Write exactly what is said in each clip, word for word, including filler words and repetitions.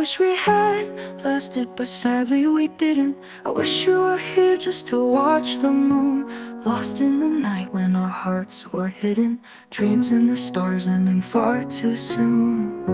wish we had lasted, but sadly we didn't. I wish you were here just to watch the moon, lost in the night when our hearts were hidden, dreams in the stars ending far too soon.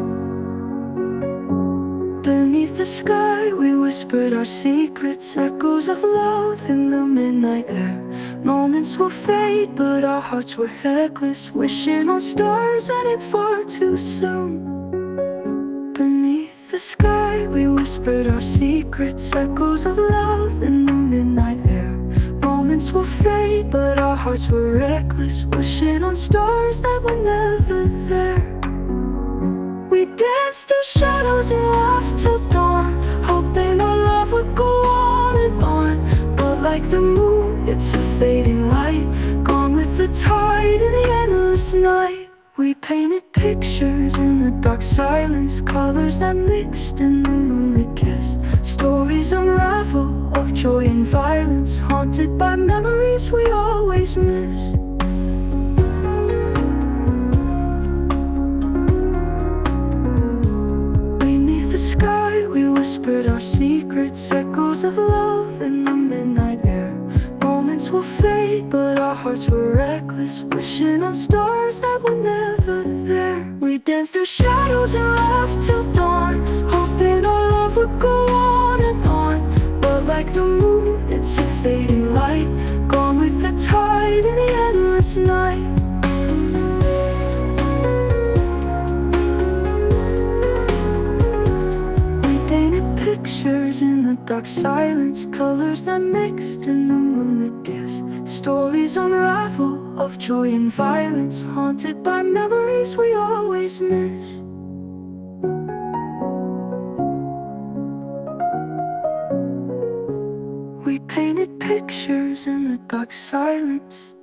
Beneath the sky we whispered our secrets, echoes of love in the midnight air. Moments will fade, but our hearts were reckless, wishing on stars ending far too soon. Beneath the sky we whispered our secrets, echoes of love in the midnight air. Moments will fade, but our hearts were reckless, wishing on stars that were never there. We danced through shadows and laughed till dawn, hoping our love would go on and on. But like the moon, it's a fading light, gone with the tide in the endless night. We painted pictures in the dark silence, colors that mixed in the moonlit kiss. Stories unravel of joy and violence, haunted by memories we always miss. Beneath the sky we whispered our secrets, echoes of love in the midnight air. Moments will fade, but our hearts were reckless, wishing on stars that were never there. We danced through shadows and laughed till dawn, hoping our love would go on and on. But like the moon, it's a fading light, gone with the tide in the endless night. We painted pictures in the dark silence, colors that mixed in the moonlit kiss. Stories unravel of joy and violence, haunted by memories we always miss. We painted pictures in the dark silence,